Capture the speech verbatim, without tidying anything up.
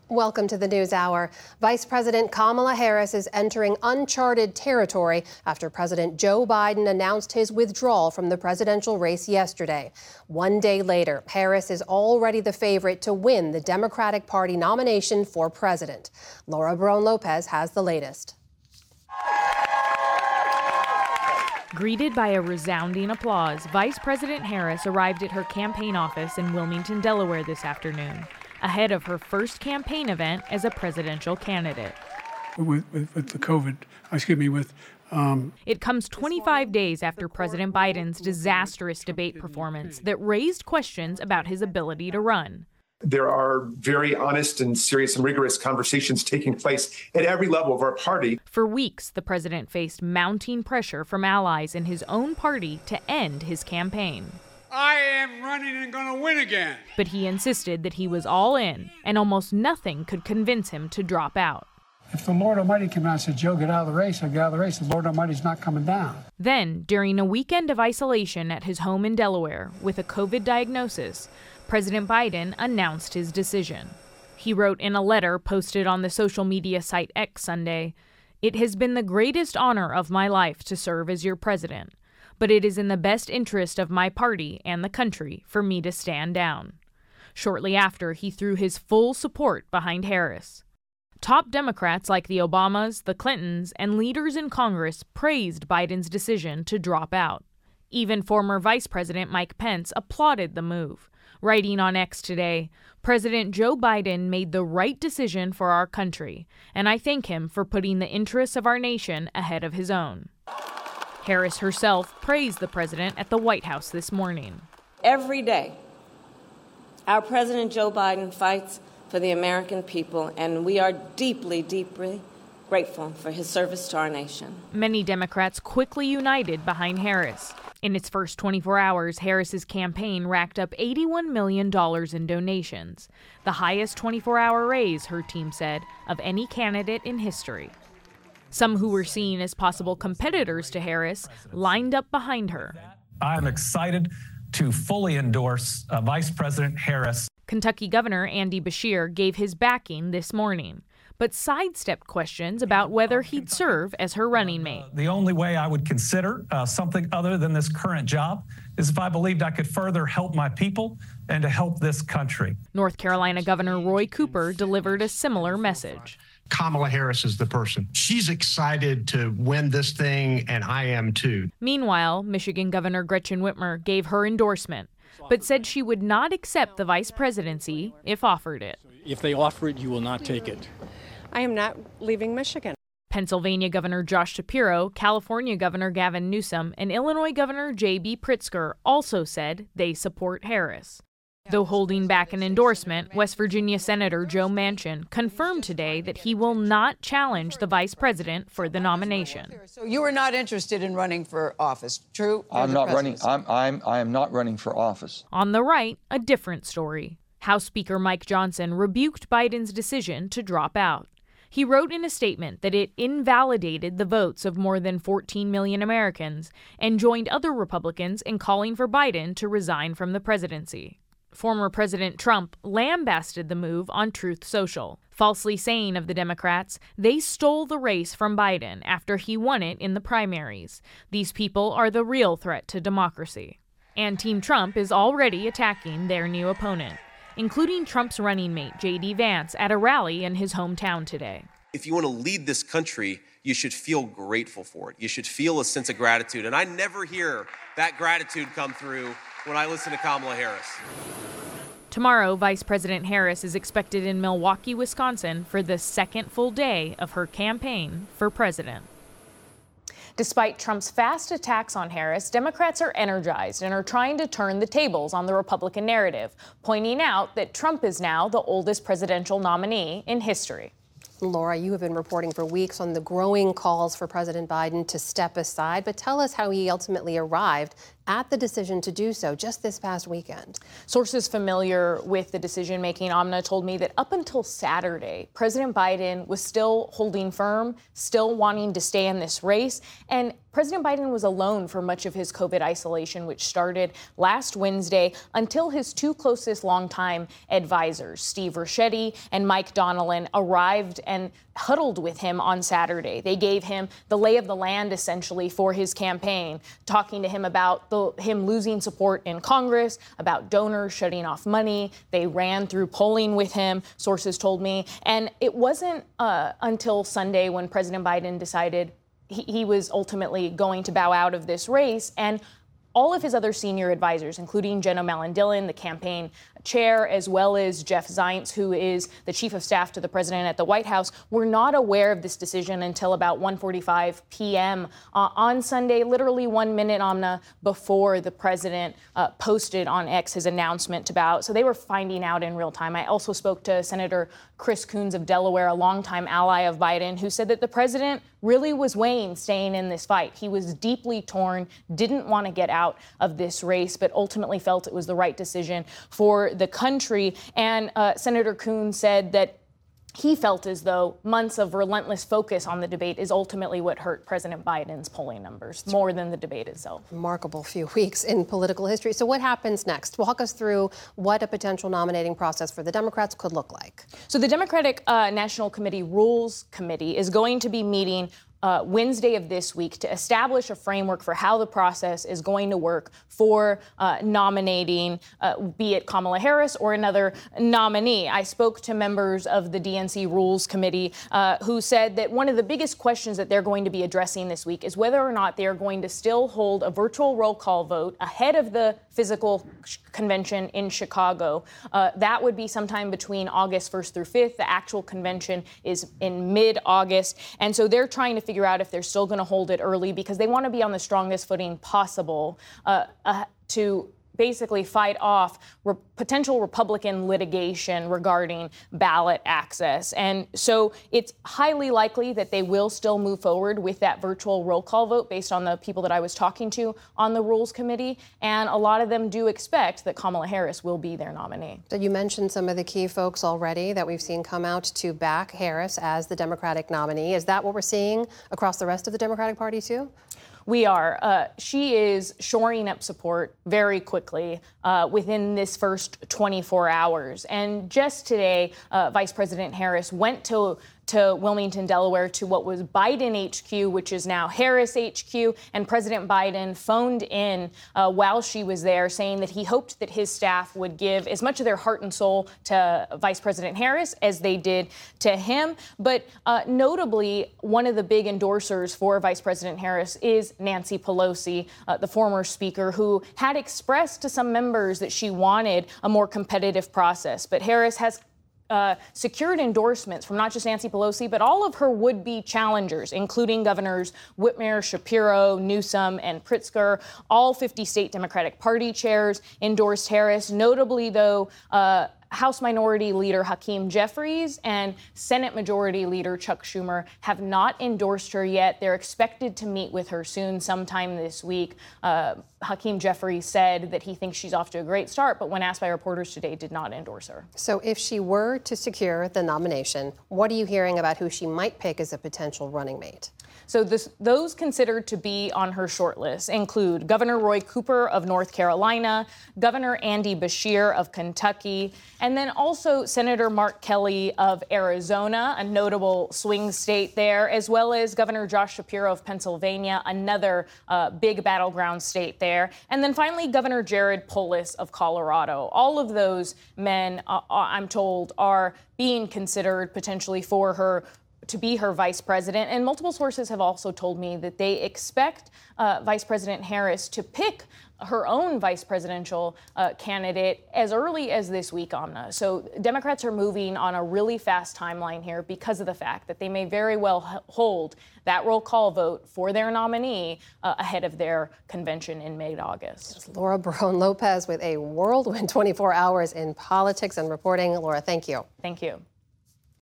Welcome to the News Hour. Vice President Kamala Harris is entering uncharted territory after President Joe Biden announced his withdrawal from the presidential race yesterday. One day later, Harris is already the favorite to win the Democratic Party nomination for president. Laura Barone-Lopez has the latest. Greeted by a resounding applause, Vice President Harris arrived at her campaign office in Wilmington, Delaware this afternoon, ahead of her first campaign event as a presidential candidate. With, with, with the COVID, excuse me, with... Um, it comes twenty-five days after President Biden's disastrous debate performance that raised questions about his ability to run. There are very honest and serious and rigorous conversations taking place at every level of our party. For weeks, the president faced mounting pressure from allies in his own party to end his campaign. I am running and going to win again. But he insisted that he was all in, and almost nothing could convince him to drop out. If the Lord Almighty came out and said, Joe, get out of the race, I'd get out of the race. The Lord Almighty's not coming down. Then, during a weekend of isolation at his home in Delaware with a COVID diagnosis, President Biden announced his decision. He wrote in a letter posted on the social media site X Sunday, "It has been the greatest honor of my life to serve as your president. But it is in the best interest of my party and the country for me to stand down." Shortly after, he threw his full support behind Harris. Top Democrats like the Obamas, the Clintons, and leaders in Congress praised Biden's decision to drop out. Even former Vice President Mike Pence applauded the move, writing on X today, "President Joe Biden made the right decision for our country, and I thank him for putting the interests of our nation ahead of his own." Harris herself praised the president at the White House this morning. Every day, our President Joe Biden fights for the American people, and we are deeply, deeply grateful for his service to our nation. Many Democrats quickly united behind Harris. In its first twenty-four hours, Harris's campaign racked up eighty-one million dollars in donations, the highest twenty-four hour raise, her team said, of any candidate in history. Some who were seen as possible competitors to Harris lined up behind her. I'm excited to fully endorse uh, Vice President Harris. Kentucky Governor Andy Beshear gave his backing this morning, but sidestepped questions about whether he'd serve as her running mate. The only way I would consider uh, something other than this current job is if I believed I could further help my people and to help this country. North Carolina Governor Roy Cooper delivered a similar message. Kamala Harris is the person. She's excited to win this thing, and I am too. Meanwhile, Michigan Governor Gretchen Whitmer gave her endorsement, but said she would not accept the vice presidency if offered it. If they offer it, you will not take it. I am not leaving Michigan. Pennsylvania Governor Josh Shapiro, California Governor Gavin Newsom, and Illinois Governor J B Pritzker also said they support Harris. Though holding back an endorsement, West Virginia Senator Joe Manchin confirmed today that he will not challenge the vice president for the nomination. So you are not interested in running for office, true? I'm not running. I'm, I'm, I am not running for office. On the right, a different story. House Speaker Mike Johnson rebuked Biden's decision to drop out. He wrote in a statement that it invalidated the votes of more than fourteen million Americans and joined other Republicans in calling for Biden to resign from the presidency. Former President Trump lambasted the move on Truth Social, falsely saying of the Democrats, they stole the race from Biden after he won it in the primaries. These people are the real threat to democracy. And Team Trump is already attacking their new opponent, including Trump's running mate, J D Vance, at a rally in his hometown today. If you want to lead this country, you should feel grateful for it. You should feel a sense of gratitude. And I never hear that gratitude come through when I listen to Kamala Harris. Tomorrow, Vice President Harris is expected in Milwaukee, Wisconsin for the second full day of her campaign for president. Despite Trump's fast attacks on Harris, Democrats are energized and are trying to turn the tables on the Republican narrative, pointing out that Trump is now the oldest presidential nominee in history. Laura, you have been reporting for weeks on the growing calls for President Biden to step aside, but tell us how he ultimately arrived at the decision to do so just this past weekend. Sources familiar with the decision-making, Amna, told me that up until Saturday, President Biden was still holding firm, still wanting to stay in this race, and President Biden was alone for much of his COVID isolation, which started last Wednesday, until his two closest longtime advisors, Steve Ricchetti and Mike Donilon, arrived and huddled with him on Saturday. They gave him the lay of the land, essentially, for his campaign, talking to him about the, him losing support in Congress, about donors shutting off money. They ran through polling with him, sources told me. And it wasn't uh, until Sunday when President Biden decided he, he was ultimately going to bow out of this race. And all of his other senior advisors, including Jen O'Malley Dillon, the campaign chair, as well as Jeff Zients, who is the chief of staff to the president at the White House, were not aware of this decision until about one forty-five p.m. Uh, on Sunday, literally one minute, Amna, before the president uh, posted on X his announcement to bow out. So they were finding out in real time. I also spoke to Senator Chris Coons of Delaware, a longtime ally of Biden, who said that the president really was weighing staying in this fight. He was deeply torn, didn't want to get out of this race, but ultimately felt it was the right decision for the country. And uh, Senator Coons said that he felt as though months of relentless focus on the debate is ultimately what hurt President Biden's polling numbers more than the debate itself. Remarkable few weeks in political history. So what happens next? Walk us through what a potential nominating process for the Democrats could look like. So the Democratic uh, National Committee Rules Committee is going to be meeting Uh, Wednesday of this week to establish a framework for how the process is going to work for uh, nominating, uh, be it Kamala Harris or another nominee. I spoke to members of the D N C Rules Committee uh, who said that one of the biggest questions that they're going to be addressing this week is whether or not they are going to still hold a virtual roll call vote ahead of the physical convention in Chicago. Uh, that would be sometime between August first through fifth. The actual convention is in mid-August. And so they're trying to figure out if they're still going to hold it early because they want to be on the strongest footing possible uh, uh, to basically fight off re- potential Republican litigation regarding ballot access. And so it's highly likely that they will still move forward with that virtual roll call vote based on the people that I was talking to on the Rules Committee. And a lot of them do expect that Kamala Harris will be their nominee. So you mentioned some of the key folks already that we've seen come out to back Harris as the Democratic nominee. Is that what we're seeing across the rest of the Democratic Party, too? We are. Uh, she is shoring up support very quickly uh, within this first twenty-four hours. And just today, uh, Vice President Harris went to to Wilmington, Delaware, to what was Biden H Q, which is now Harris H Q. And President Biden phoned in uh, while she was there, saying that he hoped that his staff would give as much of their heart and soul to Vice President Harris as they did to him. But uh, notably, one of the big endorsers for Vice President Harris is Nancy Pelosi, uh, the former speaker, who had expressed to some members that she wanted a more competitive process. But Harris has Uh, secured endorsements from not just Nancy Pelosi, but all of her would-be challengers, including Governors Whitmer, Shapiro, Newsom, and Pritzker. All fifty state Democratic Party chairs endorsed Harris. Notably, though, uh, House Minority Leader Hakeem Jeffries and Senate Majority Leader Chuck Schumer have not endorsed her yet. They're expected to meet with her soon, sometime this week. Uh, Hakeem Jeffries said that he thinks she's off to a great start, but when asked by reporters today, did not endorse her. So if she were to secure the nomination, what are you hearing about who she might pick as a potential running mate? So this, those considered to be on her short list include Governor Roy Cooper of North Carolina, Governor Andy Beshear of Kentucky, and then also Senator Mark Kelly of Arizona, a notable swing state there, as well as Governor Josh Shapiro of Pennsylvania, another uh, big battleground state there. And then finally, Governor Jared Polis of Colorado. All of those men, uh, I'm told, are being considered potentially for her to be her vice president. And multiple sources have also told me that they expect uh, Vice President Harris to pick her own vice presidential uh, candidate as early as this week, Amna. So Democrats are moving on a really fast timeline here because of the fact that they may very well h- hold that roll call vote for their nominee uh, ahead of their convention in mid-August. Laura Barone Lopez with a whirlwind twenty-four hours in politics and reporting. Laura, thank you. Thank you.